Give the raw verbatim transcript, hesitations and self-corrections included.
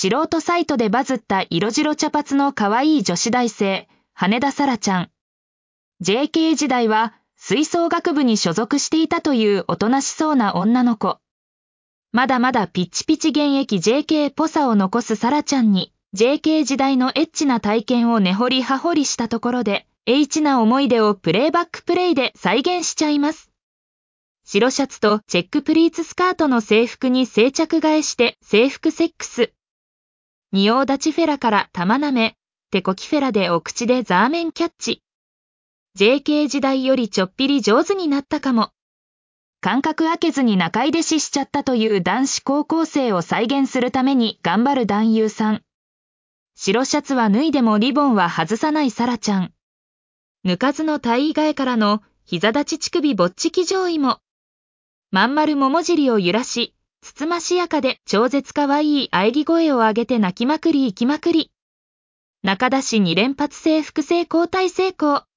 素人サイトでバズった色白茶髪の可愛い女子大生、羽田沙羅ちゃん。ジェーケー 時代は吹奏楽部に所属していたというおとなしそうな女の子。まだまだピッチピチ現役 ジェーケー っぽさを残す沙羅ちゃんに、ジェーケー 時代のエッチな体験を根掘り葉掘りしたところで、H な思い出をプレイバックプレイで再現しちゃいます。白シャツとチェックプリーツスカートの制服に静着替えして制服セックス。仁王立ちフェラから玉舐め、手こきフェラでお口でザーメンキャッチ。ジェーケー 時代よりちょっぴり上手になったかも。間隔空けずに中入れししちゃったという男子高校生を再現するために頑張る男優さん。白シャツは脱いでもリボンは外さない沙羅ちゃん。抜かずの体位替えからの膝立ち乳首ぼっちき上位も。まん丸桃尻を揺らし、つつましやかで超絶かわいい喘ぎ声を上げて泣きまくり行きまくり。中出しに連発制服成交代成功。